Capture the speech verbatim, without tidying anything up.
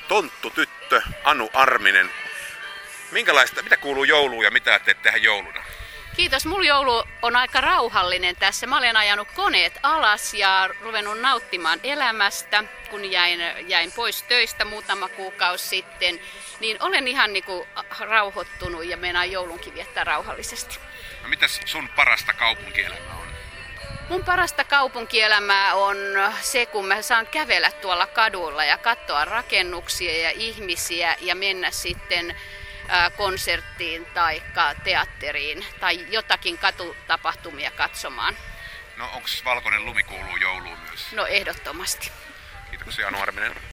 tonttutyttö Anu Arminen. Minkälaista, mitä kuuluu jouluun ja mitä teet tähän jouluna? Kiitos. Mulla joulu on aika rauhallinen tässä. Mä olen ajanut koneet alas ja ruvennut nauttimaan elämästä, kun jäin, jäin pois töistä muutama kuukausi sitten. Niin olen ihan niinku rauhoittunut ja meinaan joulunkin viettää rauhallisesti. No mitäs sun parasta kaupunkielämää on? Mun parasta kaupunkielämää on se, kun mä saan kävellä tuolla kadulla ja katsoa rakennuksia ja ihmisiä ja mennä sitten konserttiin tai teatteriin tai jotakin katutapahtumia katsomaan. No onko valkoinen lumi kuuluu jouluun myös? No ehdottomasti. Kiitoksia Anu Arminen.